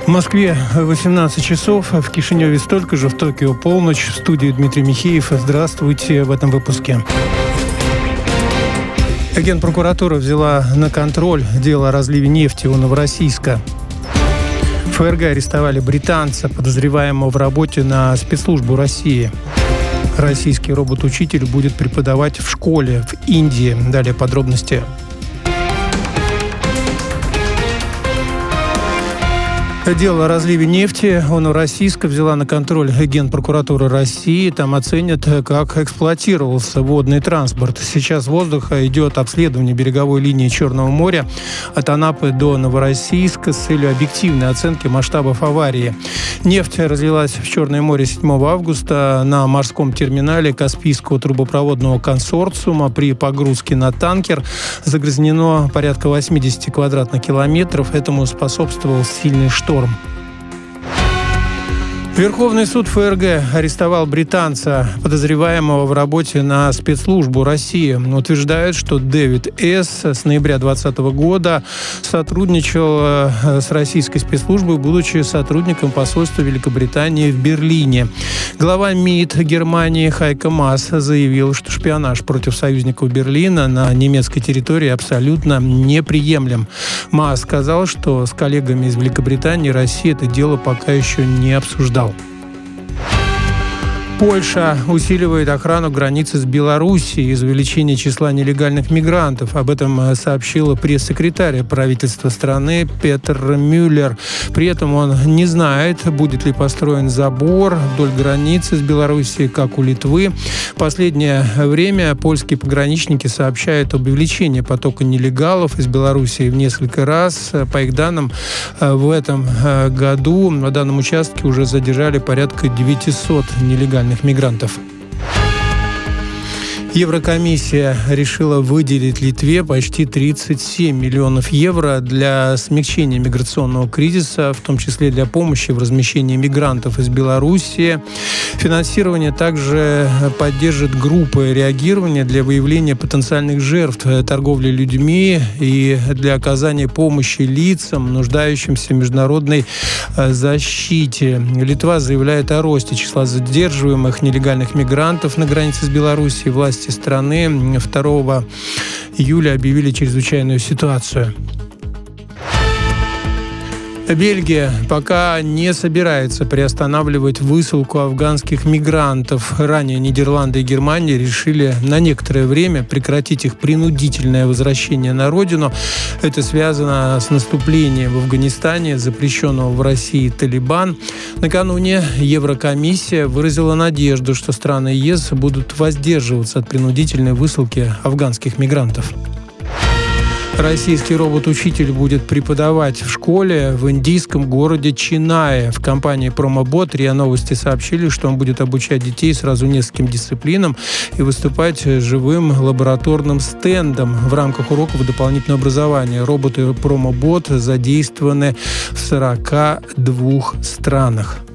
В Москве 18 часов, в Кишиневе столько же, в Токио полночь. В студии Дмитрий Михеев. Здравствуйте в этом выпуске. Генпрокуратура взяла на контроль дело о разливе нефти у Новороссийска. ФРГ арестовали британца, подозреваемого в работе на спецслужбу России. Российский робот-учитель будет преподавать в школе в Индии. Далее подробности. Дело о разливе нефти у Новороссийска взяла на контроль Генпрокуратура России. Там оценят, как эксплуатировался водный транспорт. Сейчас с воздуха идет обследование береговой линии Черного моря от Анапы до Новороссийска с целью объективной оценки масштабов аварии. Нефть разлилась в Черное море 7 августа на морском терминале Каспийского трубопроводного консорциума. При погрузке на танкер загрязнено порядка 80 квадратных километров. Этому способствовал сильный шторм. Верховный суд ФРГ арестовал британца, подозреваемого в работе на спецслужбу России. Утверждают, что Дэвид С. с ноября 2020 года сотрудничал с российской спецслужбой, будучи сотрудником посольства Великобритании в Берлине. Глава МИД Германии Хайко Маас заявил, что шпионаж против союзников Берлина на немецкой территории абсолютно неприемлем. Маас сказал, что с коллегами из Великобритании Россия это дело пока еще не обсуждала. Польша усиливает охрану границы с Белоруссией из-за увеличения числа нелегальных мигрантов. Об этом сообщила пресс-секретарь правительства страны Петр Мюллер. При этом он не знает, будет ли построен забор вдоль границы с Белоруссией, как у Литвы. В последнее время польские пограничники сообщают об увеличении потока нелегалов из Белоруссии в несколько раз. По их данным, в этом году на данном участке уже задержали порядка 900 нелегальных мигрантов. Еврокомиссия решила выделить Литве почти 37 миллионов евро для смягчения миграционного кризиса, в том числе для помощи в размещении мигрантов из Белоруссии. Финансирование также поддержит группы реагирования для выявления потенциальных жертв торговли людьми и для оказания помощи лицам, нуждающимся в международной защите. Литва заявляет о росте числа задерживаемых нелегальных мигрантов на границе с Белоруссией. Власти страны 2 июля объявили чрезвычайную ситуацию. Бельгия пока не собирается приостанавливать высылку афганских мигрантов. Ранее Нидерланды и Германия решили на некоторое время прекратить их принудительное возвращение на родину. Это связано с наступлением в Афганистане запрещенного в России Талибан. Накануне Еврокомиссия выразила надежду, что страны ЕС будут воздерживаться от принудительной высылки афганских мигрантов. Российский робот-учитель будет преподавать в школе в индийском городе Ченнае. В компании «Промобот» РИА Новости сообщили, что он будет обучать детей сразу нескольким дисциплинам и выступать живым лабораторным стендом в рамках уроков дополнительного образования. Роботы «Промобот» задействованы в 42 странах.